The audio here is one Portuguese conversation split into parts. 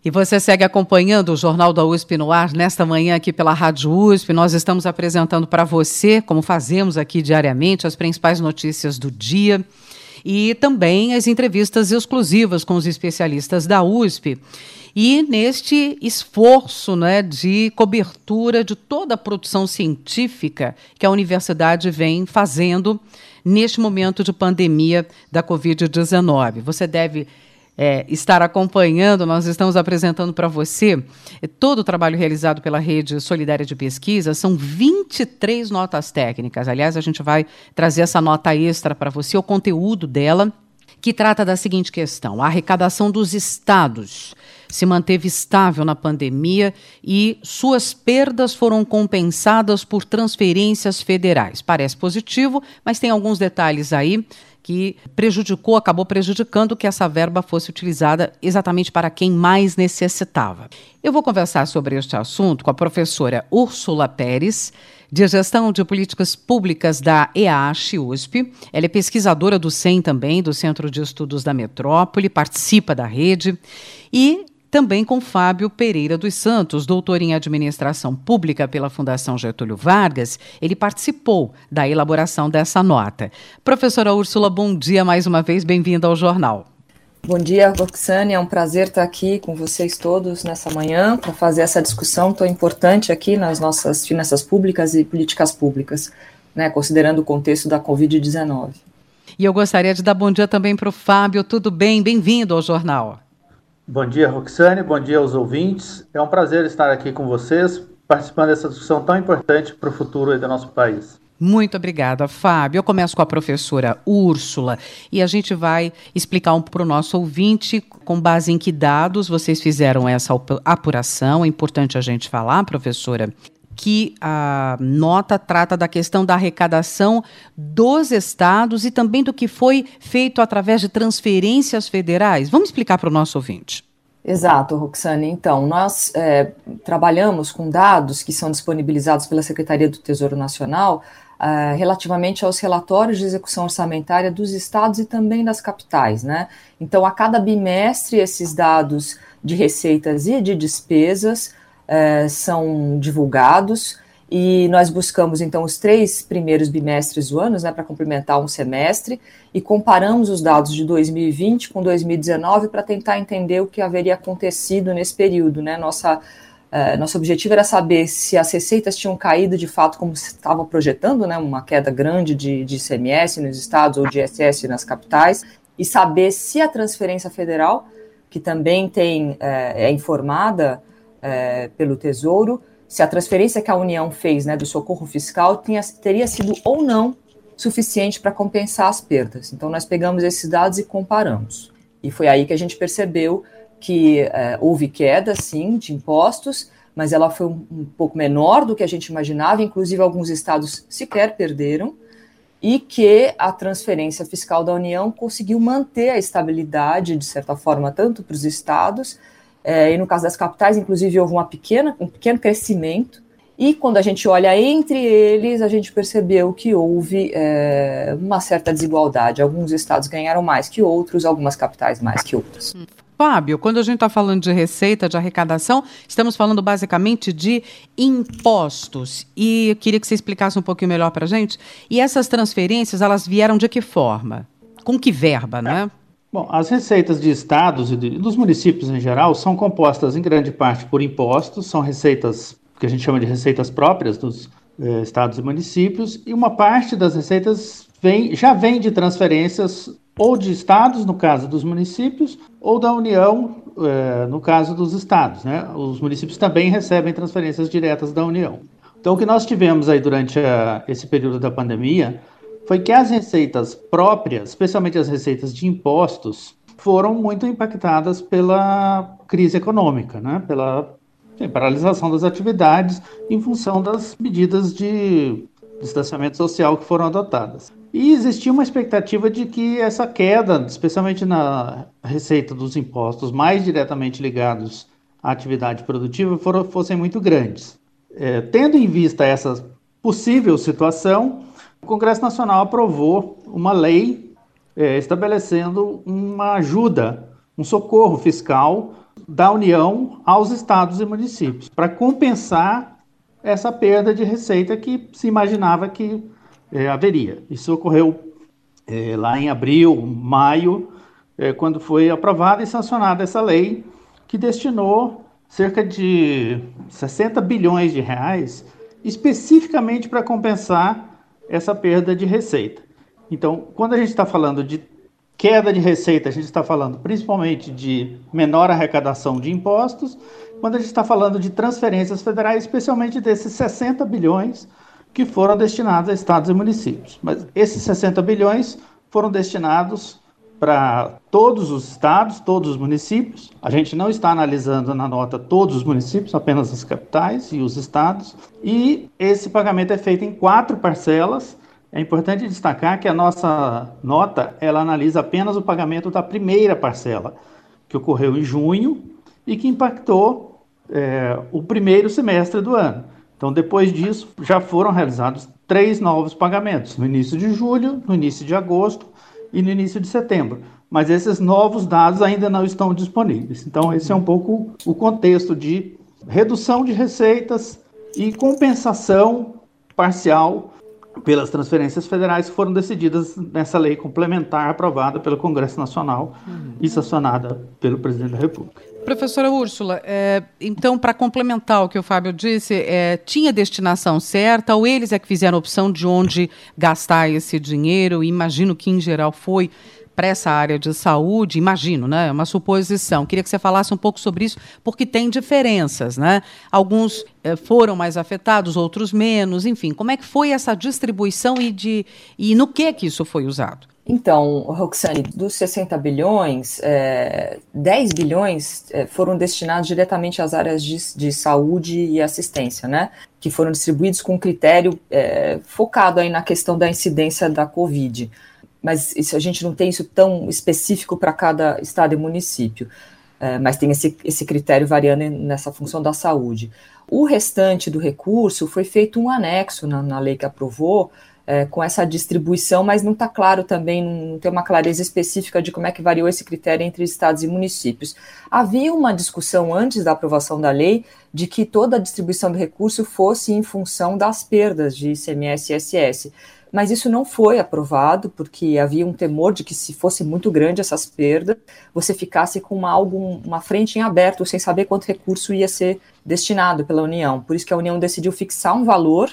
E você segue acompanhando o Jornal da USP no ar nesta manhã aqui pela Rádio USP. Nós estamos apresentando para você, como fazemos aqui diariamente, as principais notícias do dia e também as entrevistas exclusivas com os especialistas da USP. E neste esforço, né, de cobertura de toda a produção científica que a universidade vem fazendo neste momento de pandemia da Covid-19. Você deve estar acompanhando, nós estamos apresentando para você todo o trabalho realizado pela Rede Solidária de Pesquisa. São 23 notas técnicas. Aliás, a gente vai trazer essa nota extra para você, o conteúdo dela, que trata da seguinte questão: a arrecadação dos estados se manteve estável na pandemia e suas perdas foram compensadas por transferências federais. Parece positivo, mas tem alguns detalhes aí que acabou prejudicando que essa verba fosse utilizada exatamente para quem mais necessitava. Eu vou conversar sobre este assunto com a professora Úrsula Pérez, de Gestão de Políticas Públicas da EASH-USP. Ela é pesquisadora do CEM também, do Centro de Estudos da Metrópole, participa da rede, e também com Fábio Pereira dos Santos, doutor em Administração Pública pela Fundação Getúlio Vargas. Ele participou da elaboração dessa nota. Professora Úrsula, bom dia mais uma vez, bem-vinda ao jornal. Bom dia, Roxane, é um prazer estar aqui com vocês todos nessa manhã para fazer essa discussão tão importante aqui nas nossas finanças públicas e políticas públicas, né, considerando o contexto da Covid-19. E eu gostaria de dar bom dia também para o Fábio. Tudo bem? Bem-vindo ao jornal. Bom dia, Roxane, bom dia aos ouvintes. É um prazer estar aqui com vocês, participando dessa discussão tão importante para o futuro do nosso país. Muito obrigada, Fábio. Eu começo com a professora Úrsula e a gente vai explicar para o nosso ouvinte com base em que dados vocês fizeram essa apuração. É importante a gente falar, professora, que a nota trata da questão da arrecadação dos estados e também do que foi feito através de transferências federais. Vamos explicar para o nosso ouvinte. Exato, Roxane. Então, nós trabalhamos com dados que são disponibilizados pela Secretaria do Tesouro Nacional relativamente aos relatórios de execução orçamentária dos estados e também das capitais, né? Então, a cada bimestre, esses dados de receitas e de despesas são divulgados e nós buscamos, então, os 3 primeiros bimestres do ano, né, para complementar um semestre, e comparamos os dados de 2020 com 2019 para tentar entender o que haveria acontecido nesse período, né? Nosso objetivo era saber se as receitas tinham caído de fato como se estava projetando, né, uma queda grande de ICMS nos estados ou de ISS nas capitais, e saber se a transferência federal, que também é informada pelo Tesouro, se a transferência que a União fez, né, do socorro fiscal teria sido ou não suficiente para compensar as perdas. Então, nós pegamos esses dados e comparamos. E foi aí que a gente percebeu que houve queda, sim, de impostos, mas ela foi um pouco menor do que a gente imaginava, inclusive alguns estados sequer perderam, e que a transferência fiscal da União conseguiu manter a estabilidade, de certa forma, tanto para os estados, e no caso das capitais, inclusive, houve um pequeno crescimento, e quando a gente olha entre eles, a gente percebeu que houve uma certa desigualdade. Alguns estados ganharam mais que outros, algumas capitais mais que outras. Fábio, quando a gente está falando de receita, de arrecadação, estamos falando basicamente de impostos. E eu queria que você explicasse um pouquinho melhor para a gente. E essas transferências, elas vieram de que forma? Com que verba, né? Bom, as receitas de estados e dos municípios em geral são compostas em grande parte por impostos, são receitas que a gente chama de receitas próprias dos estados e municípios, e uma parte das receitas já vem de transferências ou de estados, no caso dos municípios, ou da União, no caso dos estados, né? Os municípios também recebem transferências diretas da União. Então, o que nós tivemos aí durante esse período da pandemia foi que as receitas próprias, especialmente as receitas de impostos, foram muito impactadas pela crise econômica, né? Pela paralisação das atividades em função das medidas de distanciamento social que foram adotadas. E existia uma expectativa de que essa queda, especialmente na receita dos impostos mais diretamente ligados à atividade produtiva, fossem muito grandes. Tendo em vista essa possível situação, o Congresso Nacional aprovou uma lei estabelecendo uma ajuda, um socorro fiscal da União aos estados e municípios, para compensar essa perda de receita que se imaginava que haveria. Isso ocorreu lá em abril, maio, quando foi aprovada e sancionada essa lei que destinou cerca de 60 bilhões de reais especificamente para compensar essa perda de receita. Então, quando a gente está falando de queda de receita, a gente está falando principalmente de menor arrecadação de impostos, quando a gente está falando de transferências federais, especialmente desses 60 bilhões que foram destinados a estados e municípios. Mas esses 60 bilhões foram destinados para todos os estados, todos os municípios. A gente não está analisando na nota todos os municípios, apenas as capitais e os estados. E esse pagamento é feito em 4 parcelas. É importante destacar que a nossa nota, ela analisa apenas o pagamento da primeira parcela, que ocorreu em junho e que impactou o primeiro semestre do ano. Então, depois disso, já foram realizados 3 novos pagamentos, no início de julho, no início de agosto e no início de setembro. Mas esses novos dados ainda não estão disponíveis. Então, esse é um pouco o contexto de redução de receitas e compensação parcial pelas transferências federais que foram decididas nessa lei complementar aprovada pelo Congresso Nacional e sancionada pelo Presidente da República. Professora Úrsula, então, para complementar o que o Fábio disse, tinha destinação certa ou eles é que fizeram a opção de onde gastar esse dinheiro? Imagino que, em geral, foi para essa área de saúde, imagino, né? É uma suposição. Queria que você falasse um pouco sobre isso, porque tem diferenças, né? Alguns foram mais afetados, outros menos, enfim. Como é que foi essa distribuição e no que isso foi usado? Então, Roxane, dos 60 bilhões, 10 bilhões foram destinados diretamente às áreas de saúde e assistência, né? Que foram distribuídos com critério focado aí na questão da incidência da Covid. Mas a gente não tem isso tão específico para cada estado e município, mas tem esse critério variando nessa função da saúde. O restante do recurso foi feito um anexo na lei que aprovou, com essa distribuição, mas não está claro também, não tem uma clareza específica de como é que variou esse critério entre estados e municípios. Havia uma discussão antes da aprovação da lei de que toda a distribuição do recurso fosse em função das perdas de ICMS e ISS, mas isso não foi aprovado, porque havia um temor de que se fosse muito grande essas perdas, você ficasse com uma frente em aberto, sem saber quanto recurso ia ser destinado pela União. Por isso que a União decidiu fixar um valor,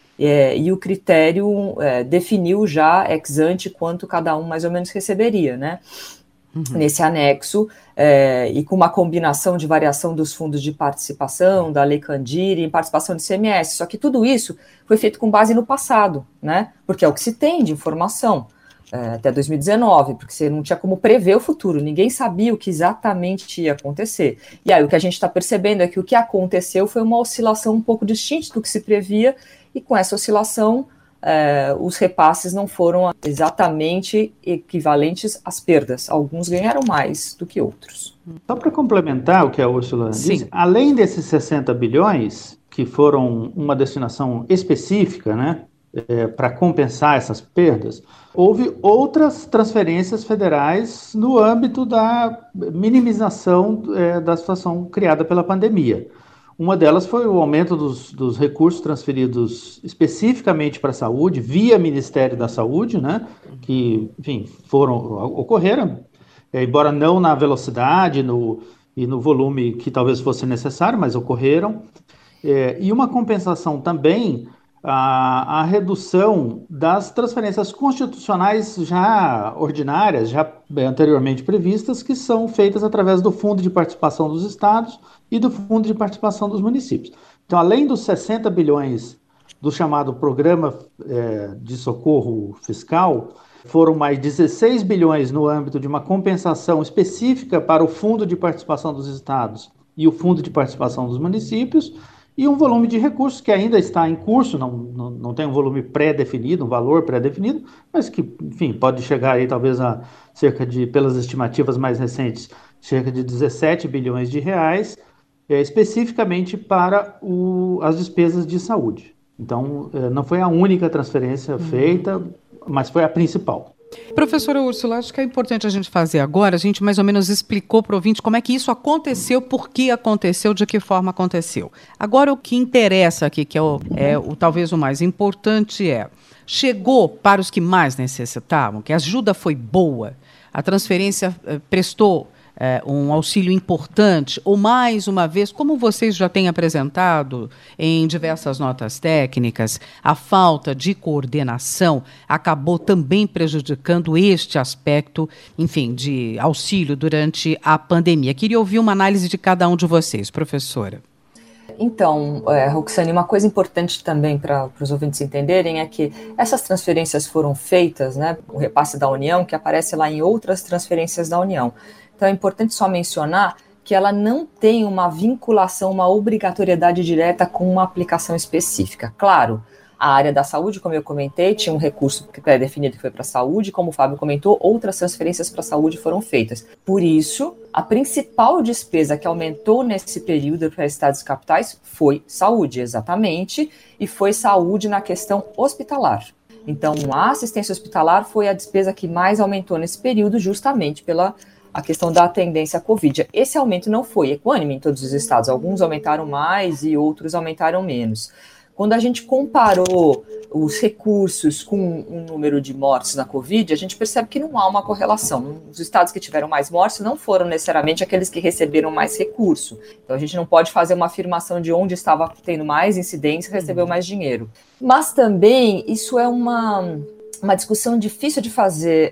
e o critério definiu já ex ante quanto cada um mais ou menos receberia, né? Nesse anexo, e com uma combinação de variação dos fundos de participação, da Lei Candir e participação de ICMS. Só que tudo isso foi feito com base no passado, né? Porque é o que se tem de informação até 2019, porque você não tinha como prever o futuro, ninguém sabia o que exatamente ia acontecer. E aí o que a gente está percebendo é que o que aconteceu foi uma oscilação um pouco distinta do que se previa, e com essa oscilação, os repasses não foram exatamente equivalentes às perdas. Alguns ganharam mais do que outros. Só para complementar o que a Úrsula disse, além desses 60 bilhões, que foram uma destinação específica, né, para compensar essas perdas, houve outras transferências federais no âmbito da minimização da situação criada pela pandemia. Uma delas foi o aumento dos recursos transferidos especificamente para a saúde, via Ministério da Saúde, né, que, enfim, ocorreram, embora não na velocidade e no volume que talvez fosse necessário, mas ocorreram. E uma compensação também, a redução das transferências constitucionais já ordinárias, já anteriormente previstas, que são feitas através do Fundo de Participação dos Estados e do Fundo de Participação dos Municípios. Então, além dos 60 bilhões do chamado Programa de Socorro Fiscal, foram mais 16 bilhões no âmbito de uma compensação específica para o Fundo de Participação dos Estados e o Fundo de Participação dos Municípios, e um volume de recursos que ainda está em curso, não tem um volume pré-definido, um valor pré-definido, mas que, enfim, pode chegar aí talvez a cerca de, pelas estimativas mais recentes, cerca de 17 bilhões de reais, especificamente para as despesas de saúde. Então, não foi a única transferência feita, mas foi a principal. Professora Úrsula, acho que é importante a gente fazer agora, a gente mais ou menos explicou para o ouvinte como é que isso aconteceu, por que aconteceu, de que forma aconteceu. Agora o que interessa aqui, que é o talvez o mais importante chegou para os que mais necessitavam, que a ajuda foi boa, a transferência prestou um auxílio importante, ou mais uma vez, como vocês já têm apresentado em diversas notas técnicas, a falta de coordenação acabou também prejudicando este aspecto, enfim, de auxílio durante a pandemia. Queria ouvir uma análise de cada um de vocês, professora. Então, Roxane, uma coisa importante também para os ouvintes entenderem é que essas transferências foram feitas, né, o repasse da União, que aparece lá em outras transferências da União. Então, é importante só mencionar que ela não tem uma vinculação, uma obrigatoriedade direta com uma aplicação específica. Claro, a área da saúde, como eu comentei, tinha um recurso pré-definido que foi para a saúde, como o Fábio comentou, outras transferências para a saúde foram feitas. Por isso, a principal despesa que aumentou nesse período para estados e capitais foi saúde, exatamente, e foi saúde na questão hospitalar. Então, a assistência hospitalar foi a despesa que mais aumentou nesse período, justamente pela a questão da tendência à Covid. Esse aumento não foi equânime em todos os estados, alguns aumentaram mais e outros aumentaram menos. Quando a gente comparou os recursos com o número de mortes na Covid, a gente percebe que não há uma correlação. Os estados que tiveram mais mortes não foram necessariamente aqueles que receberam mais recurso. Então a gente não pode fazer uma afirmação de onde estava tendo mais incidência e recebeu mais dinheiro. Mas também isso é uma discussão difícil de fazer,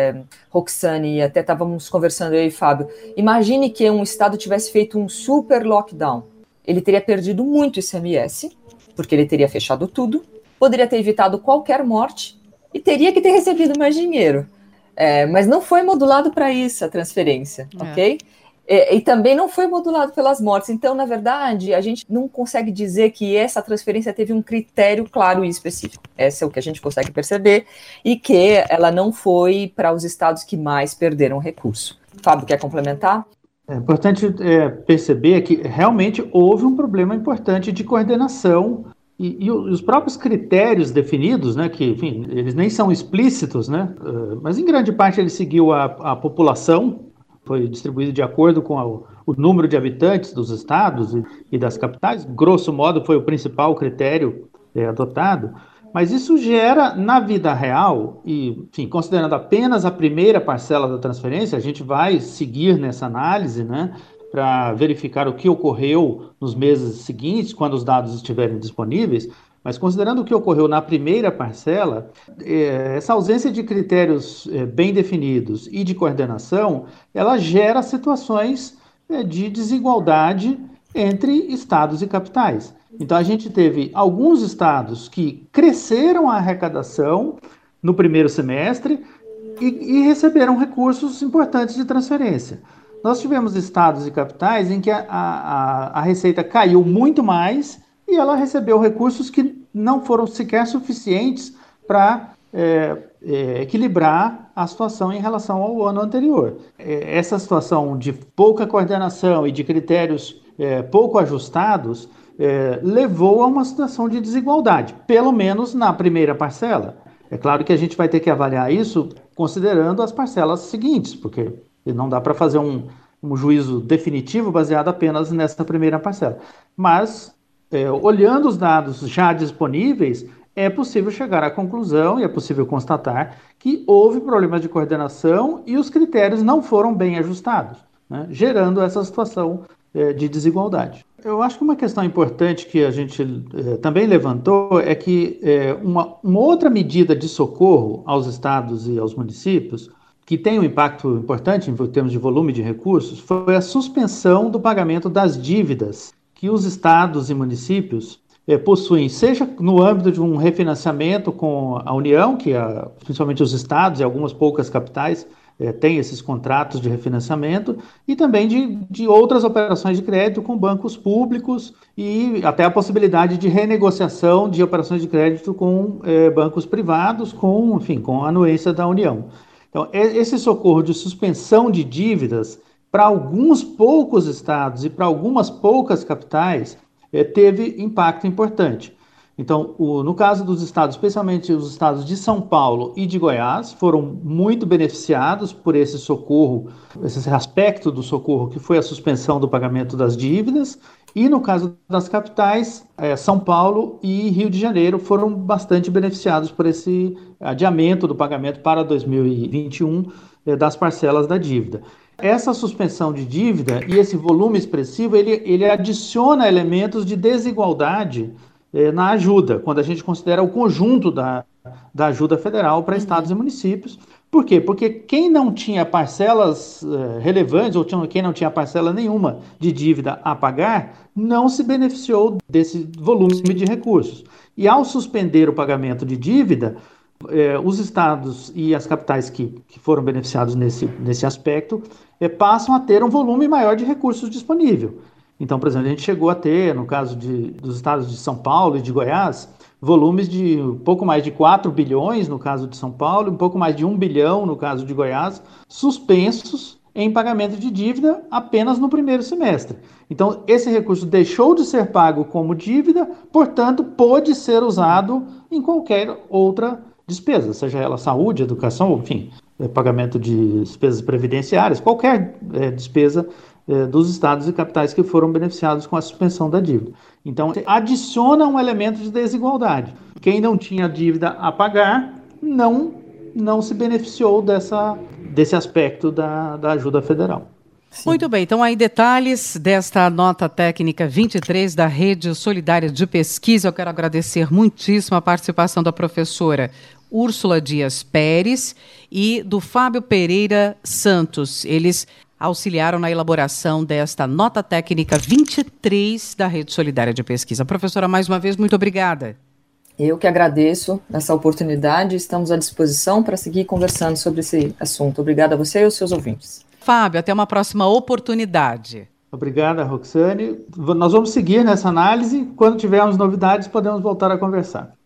Roxane, e até estávamos conversando eu e Fábio. Imagine que um estado tivesse feito um super lockdown. Ele teria perdido muito ICMS, porque ele teria fechado tudo, poderia ter evitado qualquer morte e teria que ter recebido mais dinheiro. Mas não foi modulado para isso a transferência, ok? E também não foi modulado pelas mortes. Então, na verdade, a gente não consegue dizer que essa transferência teve um critério claro e específico. Esse é o que a gente consegue perceber, e que ela não foi para os estados que mais perderam recurso. Fábio, quer complementar? É importante perceber que realmente houve um problema importante de coordenação e os próprios critérios definidos, né, que, enfim, eles nem são explícitos, né, mas em grande parte ele seguiu a população, foi distribuído de acordo com o número de habitantes dos estados e das capitais, grosso modo foi o principal critério adotado, mas isso gera, na vida real, e, enfim, considerando apenas a primeira parcela da transferência, a gente vai seguir nessa análise, né, para verificar o que ocorreu nos meses seguintes, quando os dados estiverem disponíveis, mas considerando o que ocorreu na primeira parcela, essa ausência de critérios bem definidos e de coordenação, ela gera situações de desigualdade entre estados e capitais. Então, a gente teve alguns estados que cresceram a arrecadação no primeiro semestre e receberam recursos importantes de transferência. Nós tivemos estados e capitais em que a receita caiu muito mais e ela recebeu recursos que não foram sequer suficientes para equilibrar a situação em relação ao ano anterior. Essa situação de pouca coordenação e de critérios pouco ajustados levou a uma situação de desigualdade, pelo menos na primeira parcela. É claro que a gente vai ter que avaliar isso considerando as parcelas seguintes, porque não dá para fazer um juízo definitivo baseado apenas nessa primeira parcela. Mas, olhando os dados já disponíveis, é possível chegar à conclusão e é possível constatar que houve problemas de coordenação e os critérios não foram bem ajustados, né, gerando essa situação de desigualdade. Eu acho que uma questão importante que a gente também levantou é que uma outra medida de socorro aos estados e aos municípios, que tem um impacto importante em termos de volume de recursos, foi a suspensão do pagamento das dívidas que os estados e municípios possuem, seja no âmbito de um refinanciamento com a União, que principalmente os estados e algumas poucas capitais têm esses contratos de refinanciamento, e também de outras operações de crédito com bancos públicos e até a possibilidade de renegociação de operações de crédito com bancos privados, com a anuência da União. Então, esse socorro de suspensão de dívidas para alguns poucos estados e para algumas poucas capitais teve impacto importante. Então, no caso dos estados, especialmente os estados de São Paulo e de Goiás, foram muito beneficiados por esse socorro, esse aspecto do socorro que foi a suspensão do pagamento das dívidas. E no caso das capitais, São Paulo e Rio de Janeiro foram bastante beneficiados por esse adiamento do pagamento para 2021 das parcelas da dívida. Essa suspensão de dívida e esse volume expressivo, ele adiciona elementos de desigualdade na ajuda, quando a gente considera o conjunto da ajuda federal para estados e municípios. Por quê? Porque quem não tinha parcelas relevantes, ou quem não tinha parcela nenhuma de dívida a pagar, não se beneficiou desse volume de recursos. E ao suspender o pagamento de dívida, os estados e as capitais que foram beneficiados nesse aspecto passam a ter um volume maior de recursos disponível. Então, por exemplo, a gente chegou a ter, no caso dos estados de São Paulo e de Goiás, volumes de um pouco mais de 4 bilhões no caso de São Paulo, um pouco mais de 1 bilhão no caso de Goiás, suspensos em pagamento de dívida apenas no primeiro semestre. Então, esse recurso deixou de ser pago como dívida, portanto, pôde ser usado em qualquer outra despesa, seja ela saúde, educação, enfim, pagamento de despesas previdenciárias, qualquer despesa dos estados e capitais que foram beneficiados com a suspensão da dívida. Então, adiciona um elemento de desigualdade. Quem não tinha dívida a pagar não se beneficiou desse aspecto da ajuda federal. Sim. Muito bem, então aí detalhes desta nota técnica 23 da Rede Solidária de Pesquisa. Eu quero agradecer muitíssimo a participação da professora Úrsula Dias Pérez e do Fábio Pereira Santos. Eles auxiliaram na elaboração desta nota técnica 23 da Rede Solidária de Pesquisa. Professora, mais uma vez, muito obrigada. Eu que agradeço essa oportunidade, estamos à disposição para seguir conversando sobre esse assunto. Obrigada a você e aos seus ouvintes. Fábio, até uma próxima oportunidade. Obrigada, Roxane. Nós vamos seguir nessa análise. Quando tivermos novidades, podemos voltar a conversar.